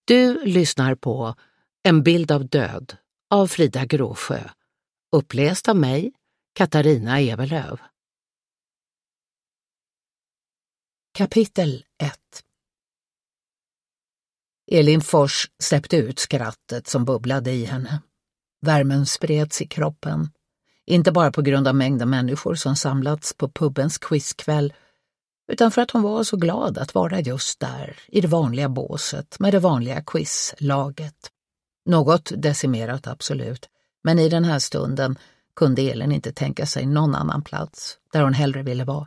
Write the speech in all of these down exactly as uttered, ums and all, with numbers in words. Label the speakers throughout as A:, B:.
A: Du lyssnar på En bild av död av Frida Gråsjö, uppläst av mig, Katarina Evelöv. Kapitel ett. Elin Fors släppte ut skrattet som bubblade i henne. Värmen spreds i kroppen, inte bara på grund av mängden människor som samlats på pubens quizkväll, utan för att hon var så glad att vara just där, i det vanliga båset med det vanliga quizlaget. Något decimerat absolut, men i den här stunden kunde Elin inte tänka sig någon annan plats där hon hellre ville vara.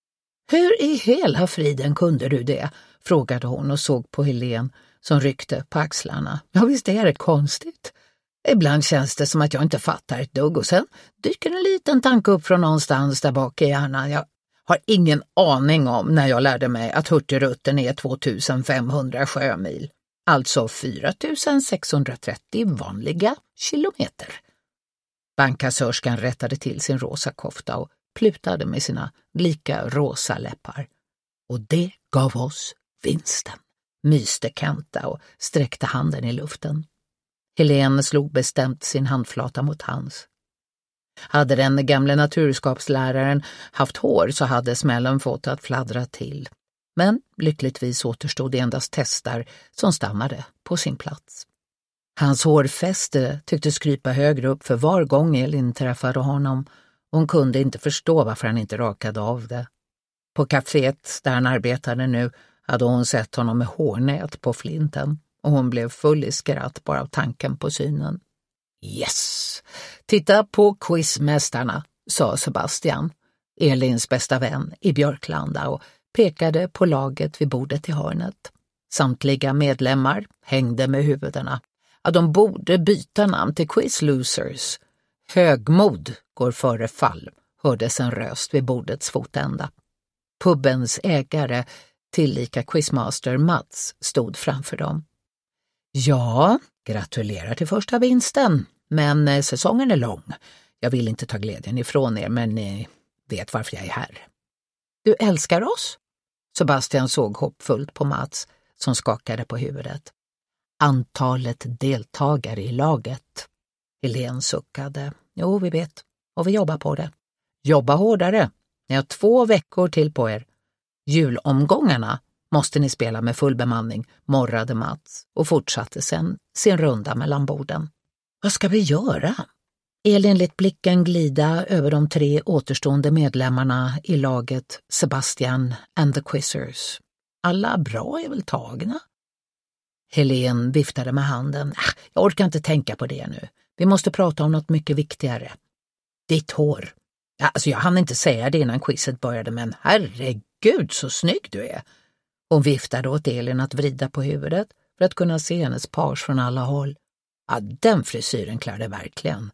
A: Hur i hela friden kunde du det? Frågade hon och såg på Helen som ryckte på axlarna. Ja, visst är det konstigt. Ibland känns det som att jag inte fattar ett dugg och sen dyker en liten tanke upp från någonstans där bak i hjärnan. Jag har ingen aning om när jag lärde mig att Hurtigruten är tvåtusenfemhundra sjömil, alltså fyra tusen sexhundratrettio vanliga kilometer. Bankkassörskan rättade till sin rosa kofta och plutade med sina lika rosa läppar. Och det gav oss vinsten, myste Kenta och sträckte handen i luften. Helen slog bestämt sin handflata mot hans. Hade den gamla naturskapsläraren haft hår så hade smällen fått att fladdra till. Men lyckligtvis återstod det endast testar som stannade på sin plats. Hans hårfäste tycktes krypa högre upp för var gång Elin träffade honom. Hon kunde inte förstå varför han inte rakade av det. På kaféet där han arbetade nu hade hon sett honom med hårnät på flinten och hon blev full i skratt bara av tanken på synen. Yes! Titta på quizmästarna, sa Sebastian, Elins bästa vän i Björklanda, och pekade på laget vid bordet i hörnet. Samtliga medlemmar hängde med huvudena. Ja, de borde byta namn till Quiz Losers. Högmod går före fall, hördes en röst vid bordets fotända. Pubens ägare, tillika quizmaster Mats, stod framför dem. Ja, gratulerar till första vinsten, men eh, säsongen är lång. Jag vill inte ta glädjen ifrån er, men ni vet varför jag är här. Du älskar oss? Sebastian såg hoppfullt på Mats som skakade på huvudet. Antalet deltagare i laget. Helen suckade. Jo, vi vet. Och vi jobbar på det. Jobba hårdare. Ni har två veckor till på er. Julomgångarna måste ni spela med full bemanning, morrade Mats och fortsatte sen sin runda mellan borden. Vad ska vi göra? Elin lät blicken glida över de tre återstående medlemmarna i laget Sebastian and the Quizzers. Alla bra är väl tagna? Helen viftade med handen. Jag orkar inte tänka på det nu. Vi måste prata om något mycket viktigare. Ditt hår. Ja, alltså jag hann inte säga det innan quizet började, men herregud så snygg du är. Hon viftade åt Elin att vrida på huvudet för att kunna se hennes page från alla håll. Ja, den frisyren klarade verkligen.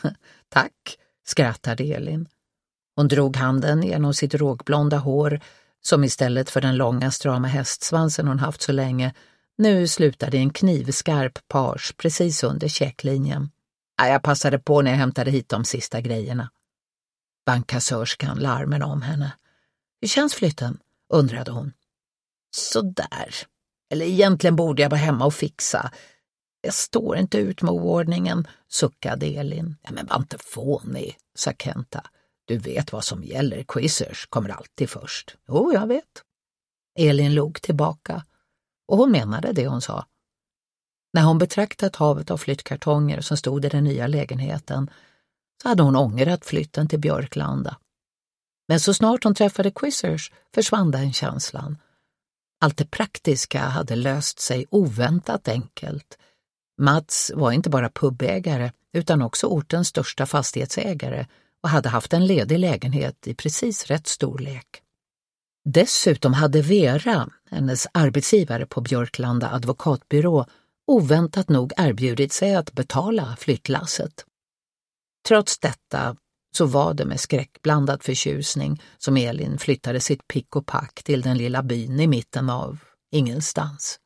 A: Tack, skrattade Elin. Hon drog handen genom sitt rågblonda hår som istället för den långa strama hästsvansen hon haft så länge nu slutade i en knivskarp page precis under checklinjen. Ja, jag passade på när jag hämtade hit de sista grejerna. Bankkassörskan larmade om henne. Hur känns flytten? Undrade hon. Så där. Eller egentligen borde jag vara hemma och fixa. Jag står inte ut med oordningen, suckade Elin. Ja, men var inte fånig, sa Kenta. Du vet vad som gäller, quizers kommer alltid först. Jo, jag vet. Elin log tillbaka och hon menade det hon sa. När hon betraktat havet av flyttkartonger som stod i den nya lägenheten så hade hon ångrat flytten till Björklanda. Men så snart hon träffade quizers försvann den känslan. Allt det praktiska hade löst sig oväntat enkelt. Mats var inte bara pubägare utan också ortens största fastighetsägare och hade haft en ledig lägenhet i precis rätt storlek. Dessutom hade Vera, hennes arbetsgivare på Björklanda advokatbyrå, oväntat nog erbjudit sig att betala flyttlasset. Trots detta så var det med skräckblandad förtjusning som Elin flyttade sitt pick och pack till den lilla byn i mitten av ingenstans.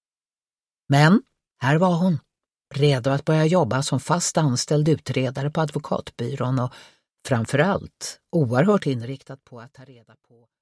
A: Men här var hon, redo att börja jobba som fast anställd utredare på advokatbyrån och framförallt oerhört inriktad på att ta reda på